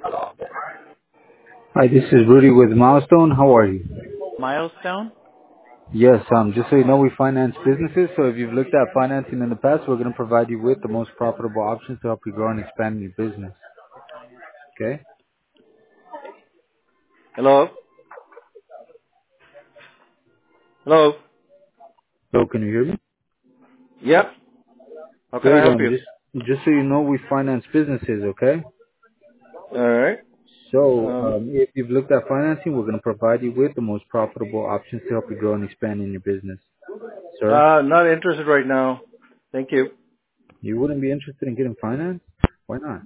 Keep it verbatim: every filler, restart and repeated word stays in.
Hi, this is Rudy with Milestone. How are you? Milestone? Yes, um, just so you know, we finance businesses. So if you've looked at financing in the past, we're going to provide you with the most profitable options to help you grow and expand your business. Okay? Hello? Hello? So can you hear me? Yep. How can I Great. help Um, you? just just so you know, we finance businesses. Okay? Alright. So Um, um, if you've looked at financing, we're going to provide you with the most profitable options to help you grow and expand in your business. Sir, uh, not interested right now. Thank you. you wouldn't be interested in getting finance? Why not?